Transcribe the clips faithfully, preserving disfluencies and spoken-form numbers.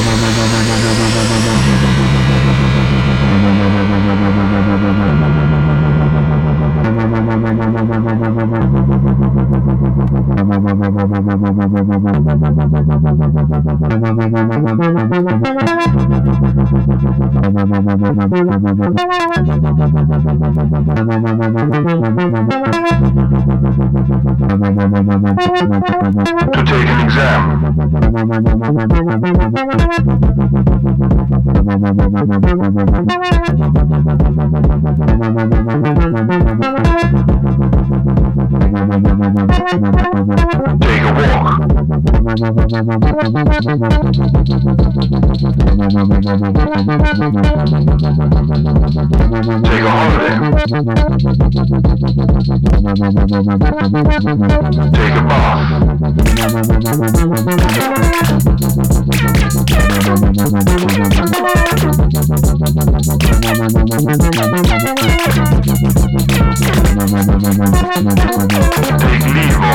take an exam. Take a walk. Take a holiday. Take a bath. Take leave of.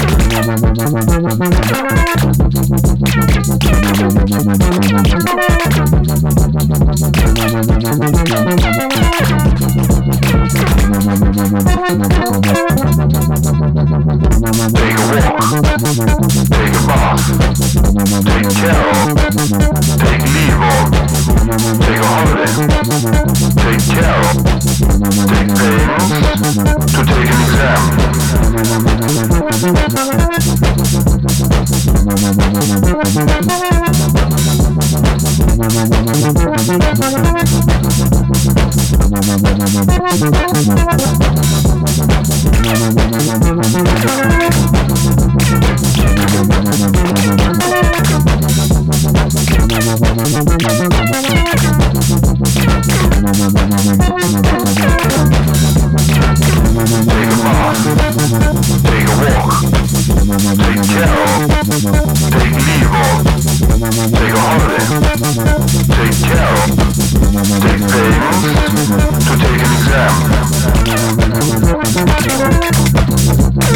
Take a walk. Take a bath. Take care of. Take leave of. Take a holiday. Take care of. Take pains. To take an exam. To take an exam.